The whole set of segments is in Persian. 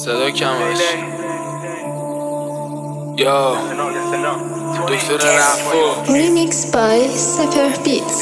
صدا کمش یا دکتر رفو Remix by Sapper Beats.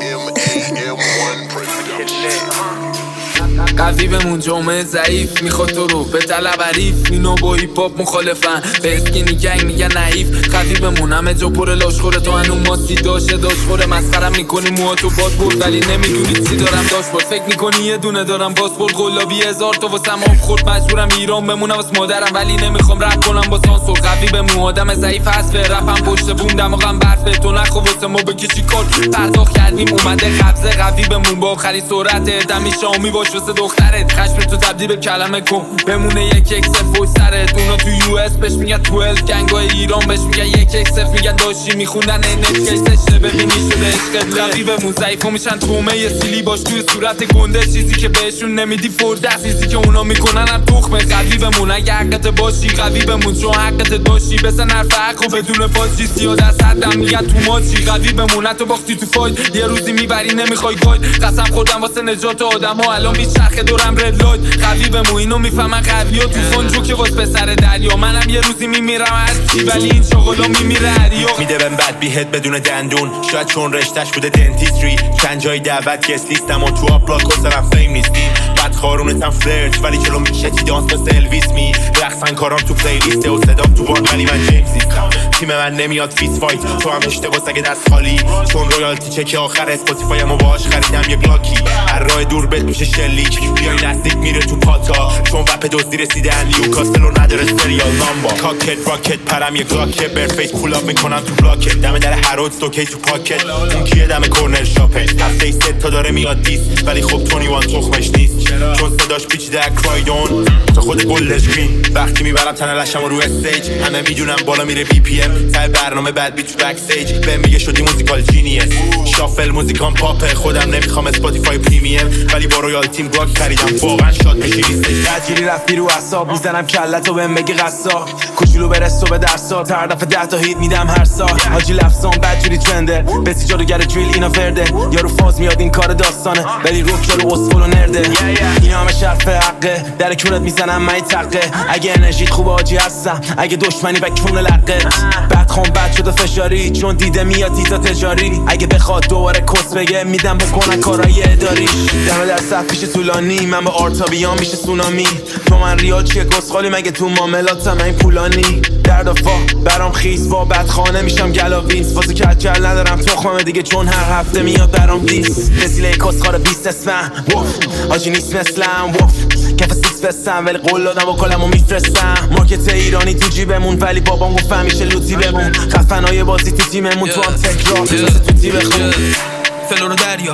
قوی بمون جامعه ضعیف میخواد تو رو به طلب عریف. اینو با هیپ هاپ مخالفن به اسکینی گنگ میگن نحیف. قوی بمون همه جا پر لاشخوره تو هنو ماستی داشه داشخوره. مسخرم میکنی موها تو باد برد ولی نمیدونی چی دارم داشت برد. فکر میکنی یه دونه دارم پاسپورت قلابی 1000 تا واسم آب خورد. مجبورم ایران بمونم واسه مادرم ولی نمیخوام رپ کنم با سانسور. قوی بمون آدم ضعیف هست به رپم پشت بوم دماغم برفه. تو نخو واسه ما بکشی کار پرداخت کردیم اومده قبضه. قوی بمون با آخرین سرعت دمی شامی باش واسه دخترت. خشم تو تبدیل به کلمه کن بمونه یک اکس فوش سرت. اونا تو یو اس بهش میگن 12 گنگای ایران بهش میگن یک اکس میگن داشتی میخوندن نتکسشه ببینی شده عشقت. قوی بمون ضعیفا میشن تومه یه سیلی باش توی صورت گنده. چیزی که بهشون نمیدی فرده چیزی که اونا میکنن هم تخمه. قوی بمون اگه حقت باشی قوی بمون چون حقت داشتی. بزن حرف حق و بدون پاچی 30 دست حدم میگن تو ماچی. قوی بمون حتی باختی تو فایت یه روزی میبری نمیخوای گاید. قسم خوردم واسه نجات آدما الان میچرخه دورم رد لایت. قوی بمون اینو میفهمن قویا تو خونجو که واسه پسر دریا. منم یه روزی میمیرم از چی ولی این شغلا میمیره هریا. میده بهم بد بیهت بدون دندون شاید چون رشتش بوده دنتیستری. چند جای دعوت گست لیستم و تو آپلاد کسرم فیم نیستی. بد خارونتم فلرت ولی جلو میشه تی دانس مثل الویس می. رقصن کارام تو پلیلیسته و صدام تو بار ولی من جیمز نیستم. تیم من نمیاد فیس فایت تو هم اشتباه سگه دست خالی. چون رویالتی چک آخر اسپاتیفایم و باهاش خریدم یه گلاکی. هر راه دور بهت میشه شلیک بیای نزدیک میره تو پاتا. چون وپ دزدی رسیده نیوکاسل و نداره سریال نامبا. کاکت راکت پرم یه گلاکه برفیس پول اپ میکنم تو بلاکت. دم در هرود دوکی تو پاکت اون کیه دم کورنر شاپه. هفته ست تا داره میاد دیس ولی خب 21 تخمش نیست چون صداش پیچیده کرایدون تا خود گلش گرین. وقتی میبرم تنه لشم رو استیج همه میدونم بالا میره بی پی ام. ته برنامه بعد بیت بک استیج به میگه شدی موزیکال جینیس. شافل موزیکام پاپه خودم نمیخوام اسپاتیفای پریمیم ولی با رویال تیم براک خریدم واقعا شاد میشی نیستش. تجیری رفتی رو اعصاب میزنم کلتو بهم بگی قصاب. کوچولو برسو به درسا هر دفعه 10 تا هیت میدم هر سال. حاجی لفظام بدجوری ترنده بسی جادوگر دریل اینا فرده. یارو فاز میاد این کار داستانه ولی روک یارو اسفل و نرده. این همه شرف حقه در کونت میزنم من تقه. اگه انرژیت خوبه حاجی هستم اگه دشمنی به کون لقه. بدخوام بد شده فشاری چون دیده میاد دیتا تجاری. اگه بخواد دوباره کس بگه میدم بکنن کارای اداری. دم در صف پیش طولانی من با آرتا بیام میشه سونامی. تو من ریال چیه گسخالی مگه تو معاملاتم این پولانی. درد و فا برام خیس با بدخانه میشم گلاوینس. واسه کچل ندارم تخمم دیگه چون هر هفته میاد برام دیس. وسیله کسخار 20 اسمم وف حاجی نیست مثلم وف. کف سیکس فستم ولی قول دادم و کلمو میفرستم. مارکت ایرانی تو جیبمون ولی بابام گفت همیشه لوتی بمون. خفنای بازی تو تیممون تو هم تکرار مثل تو تیم بخون. فلو رو دریا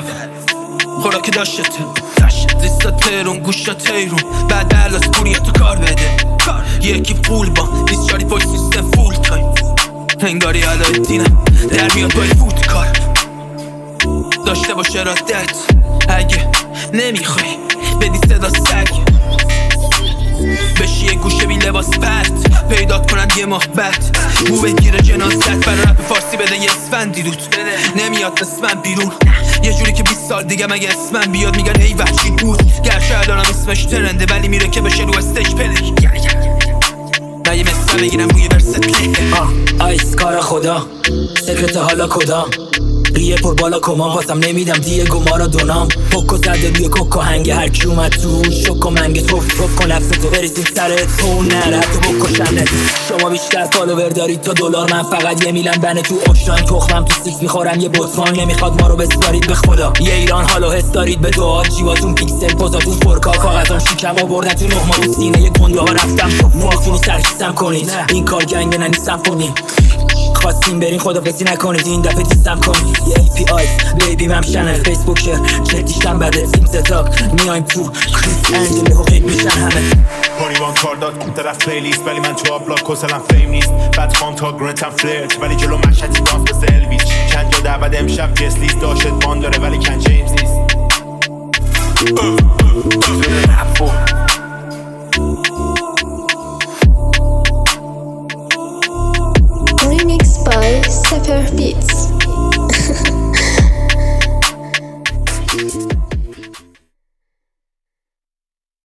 خوراکی داشته زیستا تیرون گوشتا تیرون بعد درلاس پوری تو کار بده. یکی پول با دیسچاری پای سیستم فول تایم. انگاری علای دینم در میاد بای فوت کار داشته باش ارادت. اگه نمیخوای بدی صدا سگ بشی یه گوشه بی لباس پرت پیدات کنن یه ماه بعد. بو بگیره جنازت برای رپ فارسی بده یه اسفندی رود نمیاد اسمم بیرون. یه جوری که 20 سال دیگه مگه اسمم بیاد میگن ای وحشی بود. گرچه الانم اسمش ترنده ولی میره که بشه رو استیج پلی. نه یه مثل بگیرم روی برست آیس کار خدا سکرت حالا کدام. ریه پر بالا کمان واسم نمیدم دیگه گمارا دونام. پوکو زده روی کوکو هنگه هر کی اومد تو شوکو منگه توف کن نفس تو بریسیم سرت تو نره تو بکشنت. شما بیشتر فالوور دارید تا دلار من فقط یه میلم بنه تو اوشتان. تخمم تو سیک میخورم یه بطفان نمیخواد ما رو بسپارید به خدا. یه ایران حالا حس دارید به دعا جیواتون پیکسل پوزاتون فرکا. کاغذام شیکم آوردن تو نهما تو سینه یه گنده ها رفتم مواتونو سرکیسم کنید. این کار گنگ ننیسم کنید خواستیم برین خدافزی نکنید این دفعه دیستم کنید. یه ای پی آیز بیبی مم شنل فیسبوک شر جدیشتم بده تیم ستاک میایم تو کریس انجلی حقیق میشن همه. 21 کار داد اون طرف پلیلیست ولی من تو آبلاک کسلم فیم نیست. بعد خام تا گرنتم فلرت ولی جلو مشهدی دانس مثل الویس. چند جا دعوت امشب گست لیست داشت بان داره ولی کن جیمز نیست.